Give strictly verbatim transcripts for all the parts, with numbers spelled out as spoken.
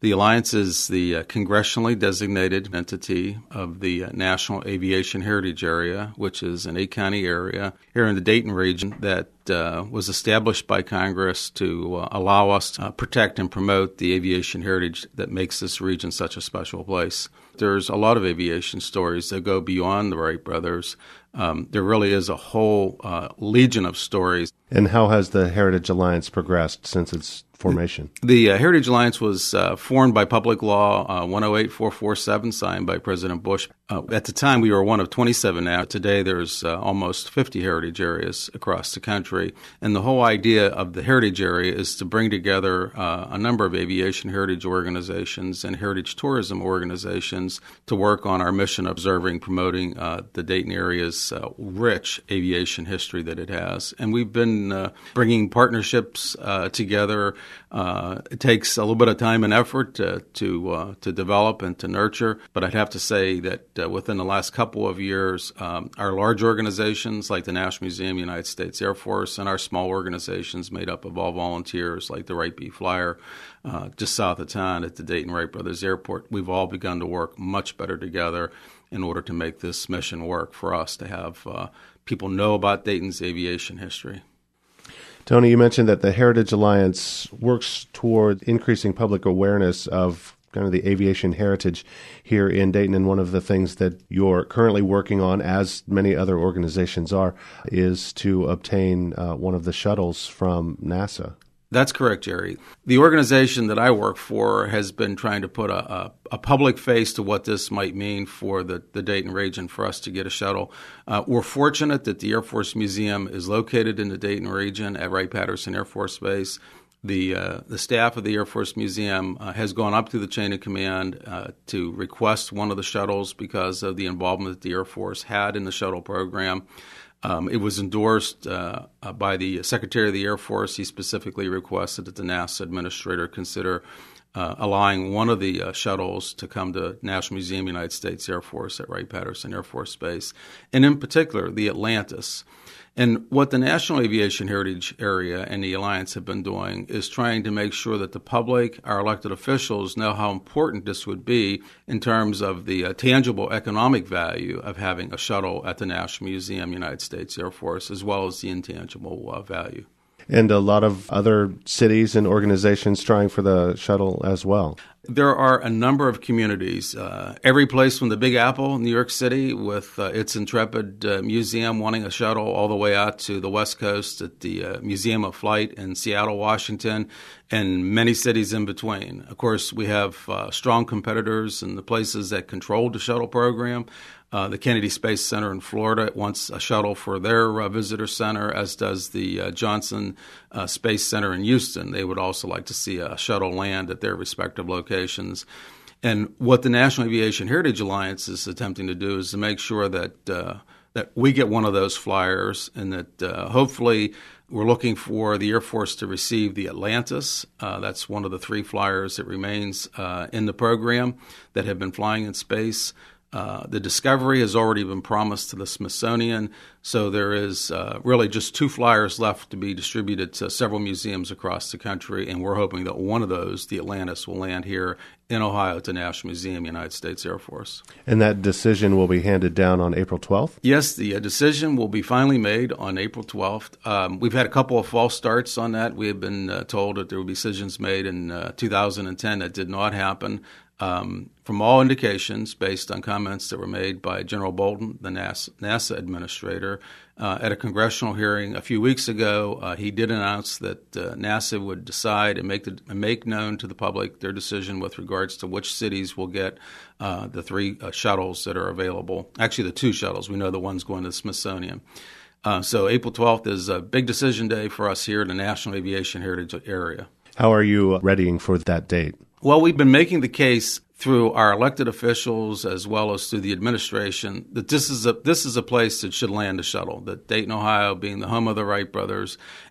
The Alliance is the uh, congressionally designated entity of the uh, National Aviation Heritage Area, which is an eight-county area here in the Dayton region that uh, was established by Congress to uh, allow us to uh, protect and promote the aviation heritage that makes this region such a special place. There's a lot of aviation stories that go beyond the Wright brothers. Um, there really is a whole uh, legion of stories. And how has the Heritage Alliance progressed since its formation? The uh, Heritage Alliance was uh, formed by Public Law uh, one oh eight four forty-seven, signed by President Bush. Uh, at the time, we were one of twenty-seven now. Today, there's uh, almost fifty heritage areas across the country. And the whole idea of the heritage area is to bring together uh, a number of aviation heritage organizations and heritage tourism organizations to work on our mission of preserving, promoting uh, the Dayton area's uh, rich aviation history that it has. And we've been uh, bringing partnerships uh, together. Uh, it takes a little bit of time and effort to to, uh, to develop and to nurture, but I'd have to say that uh, within the last couple of years, um, our large organizations like the National Museum, United States Air Force, and our small organizations made up of all volunteers like the Wright B. Flyer, uh, just south of town at the Dayton Wright Brothers Airport, we've all begun to work much better together in order to make this mission work for us to have uh, people know about Dayton's aviation history. Tony, you mentioned that the Heritage Alliance works toward increasing public awareness of kind of the aviation heritage here in Dayton, and one of the things that you're currently working on, as many other organizations are, is to obtain uh, one of the shuttles from NASA. That's correct, Jerry. The organization that I work for has been trying to put a, a, a public face to what this might mean for the, the Dayton region for us to get a shuttle. Uh, we're fortunate that the Air Force Museum is located in the Dayton region at Wright-Patterson Air Force Base. The uh, the staff of the Air Force Museum uh, has gone up through the chain of command uh, to request one of the shuttles because of the involvement that the Air Force had in the shuttle program. Um, it was endorsed uh, uh, by the Secretary of the Air Force. He specifically requested that the NASA administrator consider uh, allowing one of the uh, shuttles to come to National Museum, United States Air Force at Wright-Patterson Air Force Base, and in particular, the Atlantis. And what the National Aviation Heritage Area and the Alliance have been doing is trying to make sure that the public, our elected officials, know how important this would be in terms of the uh, tangible economic value of having a shuttle at the National Museum, United States Air Force, as well as the intangible uh, value. And a lot of other cities and organizations trying for the shuttle as well. There are a number of communities, uh, every place from the Big Apple, New York City, with uh, its Intrepid uh, Museum wanting a shuttle, all the way out to the West Coast at the uh, Museum of Flight in Seattle, Washington, and many cities in between. Of course, we have uh, strong competitors in the places that control the shuttle program. Uh, the Kennedy Space Center in Florida wants a shuttle for their uh, visitor center, as does the uh, Johnson uh, Space Center in Houston. They would also like to see a shuttle land at their respective locations. And what the National Aviation Heritage Alliance is attempting to do is to make sure that uh, that we get one of those flyers, and that uh, hopefully we're looking for the Air Force to receive the Atlantis. Uh, that's one of the three flyers that remains uh, in the program that have been flying in space. Uh, the Discovery has already been promised to the Smithsonian, so there is uh, really just two flyers left to be distributed to several museums across the country, and we're hoping that one of those, the Atlantis, will land here in Ohio at the National Museum, United States Air Force. And that decision will be handed down on April twelfth? Yes, the uh, decision will be finally made on April twelfth. Um, we've had a couple of false starts on that. We have been uh, told that there will be decisions made in uh, two thousand ten that did not happen. Um, from all indications, based on comments that were made by General Bolton, the NASA, NASA administrator, uh, at a congressional hearing a few weeks ago, uh, he did announce that uh, NASA would decide and make the, make known to the public their decision with regards to which cities will get uh, the three uh, shuttles that are available. Actually, the two shuttles. We know the one's going to the Smithsonian. Uh, so April twelfth is a big decision day for us here in the National Aviation Heritage Area. How are you readying for that date? Well, we've been making the case through our elected officials as well as through the administration that this is a this is a place that should land a shuttle, that Dayton, Ohio, being the home of the Wright brothers,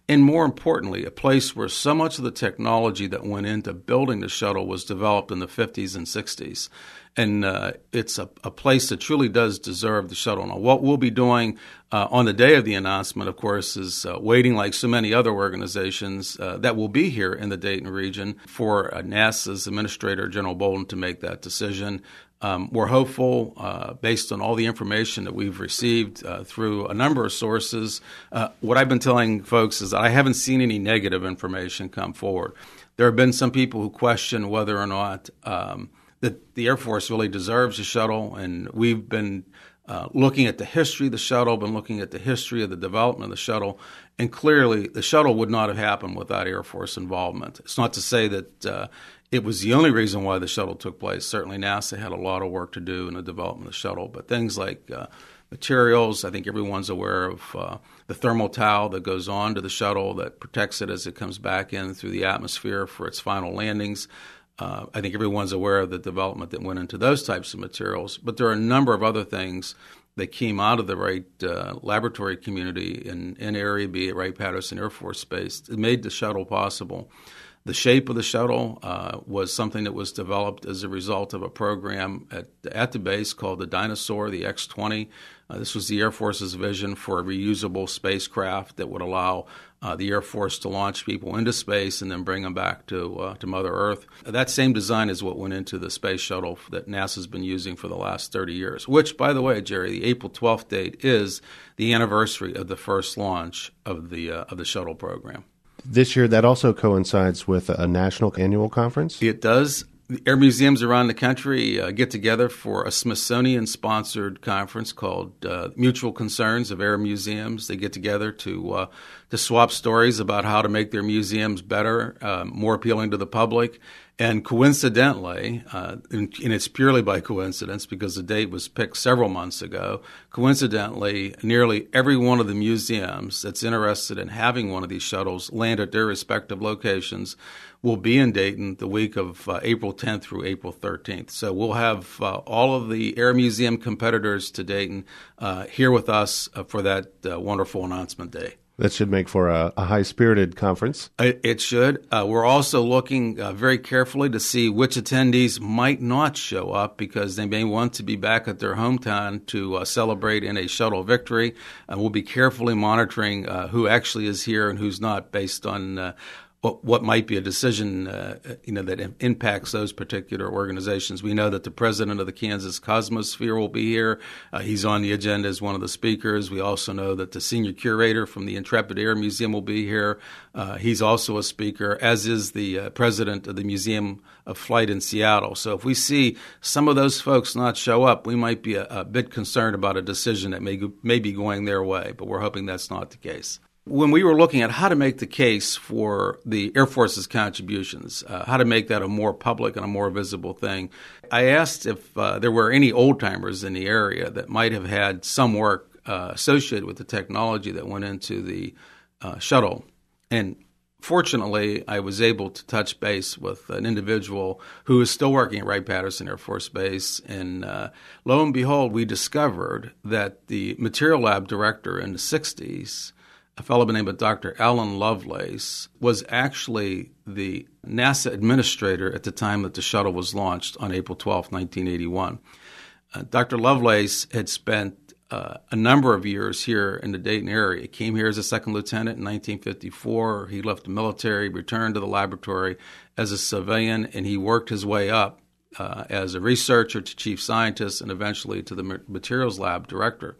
and more importantly, a place where so much of the technology that went into building the shuttle was developed in the fifties and sixties. And uh, it's a, a place that truly does deserve the shuttle. Now, what we'll be doing uh, on the day of the announcement, of course, is uh, waiting like so many other organizations uh, that will be here in the Dayton region for uh, NASA's Administrator General Bolden to make that decision. Um, we're hopeful, uh, based on all the information that we've received uh, through a number of sources. Uh, what I've been telling folks is that I haven't seen any negative information come forward. There have been some people who question whether or not um, that the Air Force really deserves a shuttle, and we've been uh, looking at the history of the shuttle, been looking at the history of the development of the shuttle, and clearly the shuttle would not have happened without Air Force involvement. It's not to say that uh, it was the only reason why the shuttle took place. Certainly NASA had a lot of work to do in the development of the shuttle, but things like uh, materials, I think everyone's aware of uh, the thermal towel that goes on to the shuttle that protects it as it comes back in through the atmosphere for its final landings. Uh, I think everyone's aware of the development that went into those types of materials, but there are a number of other things that came out of the Wright uh, laboratory community in, in area, be it Wright-Patterson Air Force Base. It made the shuttle possible. The shape of the shuttle uh, was something that was developed as a result of a program at, at the base called the Dinosaur, the X twenty. Uh, this was the Air Force's vision for a reusable spacecraft that would allow uh, the Air Force to launch people into space and then bring them back to uh, to Mother Earth. That same design is what went into the space shuttle that NASA's been using for the last thirty years, which, by the way, Jerry, the April twelfth date is the anniversary of the first launch of the uh, of the shuttle program. This year, that also coincides with a national annual conference? It does. The air museums around the country uh, get together for a Smithsonian-sponsored conference called uh, Mutual Concerns of Air Museums. They get together to uh, to swap stories about how to make their museums better, uh, more appealing to the public. And coincidentally, uh, and, and it's purely by coincidence because the date was picked several months ago, coincidentally, nearly every one of the museums that's interested in having one of these shuttles land at their respective locations will be in Dayton the week of uh, April tenth through April thirteenth. So we'll have uh, all of the Air Museum competitors to Dayton uh, here with us uh, for that uh, wonderful announcement day. That should make for a, a high-spirited conference. It, it should. Uh, we're also looking uh, very carefully to see which attendees might not show up because they may want to be back at their hometown to uh, celebrate in a shuttle victory. And we'll be carefully monitoring uh, who actually is here and who's not based on uh, what, what might be a decision uh, you know, that impacts those particular organizations. We know that the president of the Kansas Cosmosphere will be here. Uh, he's on the agenda as one of the speakers. We also know that the senior curator from the Intrepid Air Museum will be here. Uh, he's also a speaker, as is the uh, president of the Museum of Flight in Seattle. So if we see some of those folks not show up, we might be a, a bit concerned about a decision that may, may be going their way, but we're hoping that's not the case. When we were looking at how to make the case for the Air Force's contributions, uh, how to make that a more public and a more visible thing, I asked if uh, there were any old-timers in the area that might have had some work uh, associated with the technology that went into the uh, shuttle. And fortunately, I was able to touch base with an individual who is still working at Wright-Patterson Air Force Base. And uh, lo and behold, we discovered that the material lab director in the sixties, a fellow by the name of Doctor Alan Lovelace, was actually the NASA administrator at the time that the shuttle was launched on April twelfth, nineteen eighty-one. Uh, Doctor Lovelace had spent uh, a number of years here in the Dayton area. He came here as a second lieutenant in nineteen fifty-four. He left the military, returned to the laboratory as a civilian, and he worked his way up uh, as a researcher to chief scientist and eventually to the materials lab director.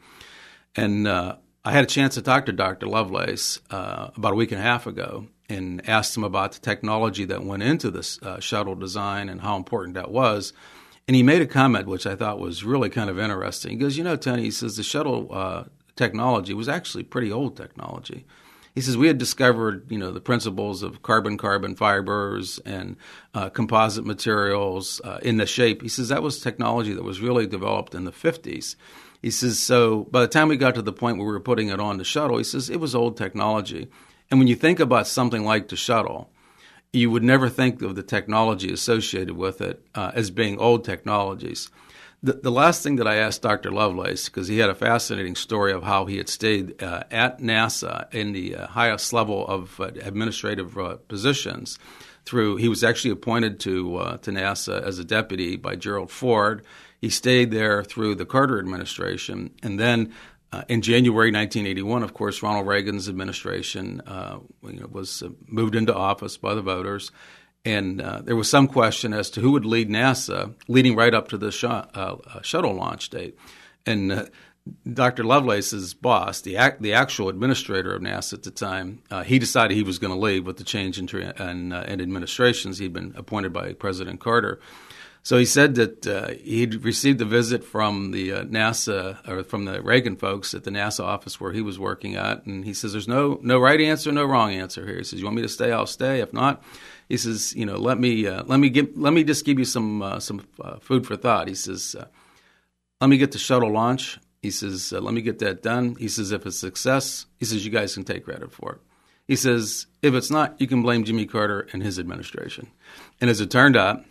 And uh, I had a chance to talk to Doctor Lovelace uh, about a week and a half ago and asked him about the technology that went into this uh, shuttle design and how important that was. And he made a comment which I thought was really kind of interesting. He goes, you know, Tony, he says the shuttle uh, technology was actually pretty old technology. He says we had discovered, you know, the principles of carbon-carbon fibers and uh, composite materials uh, in the shape. He says that was technology that was really developed in the fifties. He says, so by the time we got to the point where we were putting it on the shuttle, he says, it was old technology. And when you think about something like the shuttle, you would never think of the technology associated with it uh, as being old technologies. The, the last thing that I asked Doctor Lovelace, because he had a fascinating story of how he had stayed uh, at NASA in the uh, highest level of uh, administrative uh, positions. Through he was actually appointed to uh, to NASA as a deputy by Gerald Ford. He stayed there through the Carter administration, and then uh, in January nineteen eighty-one, of course, Ronald Reagan's administration uh, you know, was uh, moved into office by the voters. And uh, there was some question as to who would lead NASA, leading right up to the sh- uh, shuttle launch date. And uh, Doctor Lovelace's boss, the ac- the actual administrator of NASA at the time, uh, he decided he was going to leave with the change in, tra- in, uh, in administrations. He'd been appointed by President Carter. So he said that uh, he'd received a visit from the uh, NASA or from the Reagan folks at the NASA office where he was working at, and he says, "There's no no right answer, no wrong answer here." He says, "You want me to stay? I'll stay. If not," he says, "You know, let me uh, let me give let me just give you some uh, some uh, food for thought." He says, uh, "Let me get the shuttle launch." He says, uh, "Let me get that done." He says, "If it's a success," he says, "you guys can take credit for it." He says, "If it's not, you can blame Jimmy Carter and his administration." And as it turned out,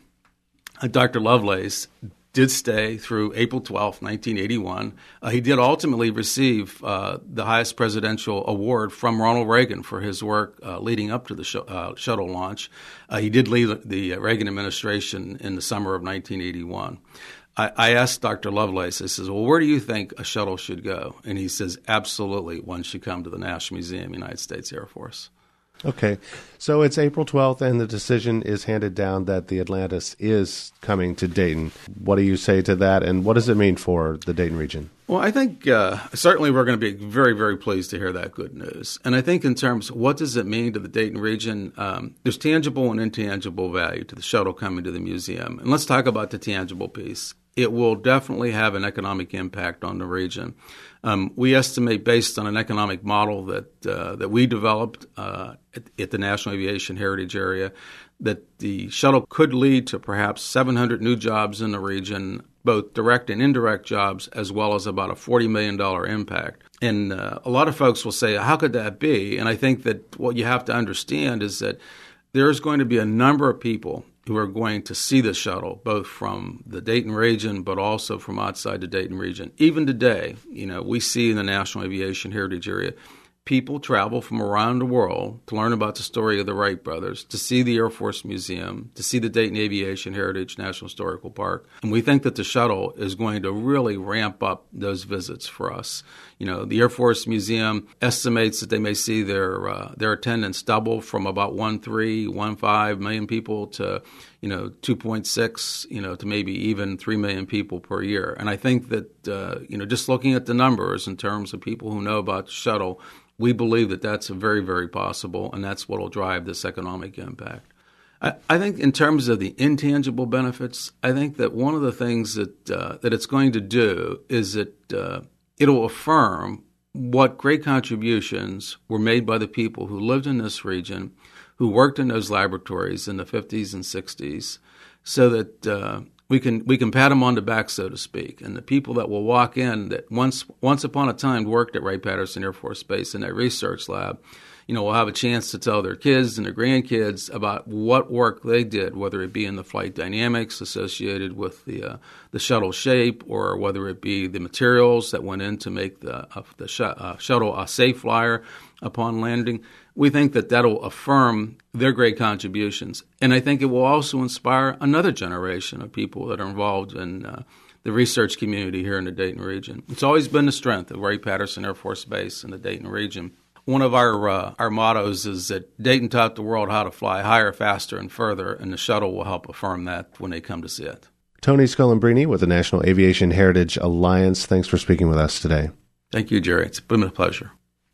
Doctor Lovelace did stay through April twelfth, nineteen eighty-one. Uh, he did ultimately receive uh, the highest presidential award from Ronald Reagan for his work uh, leading up to the sh- uh, shuttle launch. Uh, he did lead the Reagan administration in the summer of nineteen eighty-one. I, I asked Doctor Lovelace, I says, "Well, where do you think a shuttle should go?" And he says, "Absolutely, one should come to the National Museum, United States Air Force." Okay, so it's April twelfth, and the decision is handed down that the Atlantis is coming to Dayton. What do you say to that, and what does it mean for the Dayton region? Well, I think uh, certainly we're going to be very, very pleased to hear that good news. And I think in terms of what does it mean to the Dayton region, um, there's tangible and intangible value to the shuttle coming to the museum. And let's talk about the tangible piece. It will definitely have an economic impact on the region. Um, we estimate, based on an economic model that uh, that we developed uh, at, at the National Aviation Heritage Area, that the shuttle could lead to perhaps seven hundred new jobs in the region, both direct and indirect jobs, as well as about a forty million dollars impact. And uh, a lot of folks will say, how could that be? And I think that what you have to understand is that there's going to be a number of people who are going to see the shuttle, both from the Dayton region, but also from outside the Dayton region. Even today, you know, we see in the National Aviation Heritage Area, people travel from around the world to learn about the story of the Wright brothers, to see the Air Force Museum, to see the Dayton Aviation Heritage National Historical Park. And we think that the shuttle is going to really ramp up those visits for us. You know, the Air Force Museum estimates that they may see their uh, their attendance double from about one point three, one point five million people to, you know, two point six, you know, to maybe even three million people per year. And I think that, uh, you know, just looking at the numbers in terms of people who know about the shuttle, we believe that that's very, very possible, and that's what will drive this economic impact. I, I think in terms of the intangible benefits, I think that one of the things that uh, that it's going to do is that uh, it'll affirm what great contributions were made by the people who lived in this region, who worked in those laboratories in the fifties and sixties, so that uh, we can we can pat them on the back, so to speak. And the people that will walk in that once once upon a time worked at Wright-Patterson Air Force Base in that research lab, you know, will have a chance to tell their kids and their grandkids about what work they did, whether it be in the flight dynamics associated with the uh, the shuttle shape, or whether it be the materials that went in to make the uh, the sh- uh, shuttle a safe flyer upon landing. We think that that'll affirm their great contributions. And I think it will also inspire another generation of people that are involved in uh, the research community here in the Dayton region. It's always been the strength of Wright-Patterson Air Force Base in the Dayton region. One of our uh, our mottos is that Dayton taught the world how to fly higher, faster, and further, and the shuttle will help affirm that when they come to see it. Tony Scullambrini with the National Aviation Heritage Alliance, thanks for speaking with us today. Thank you, Jerry. It's been a pleasure.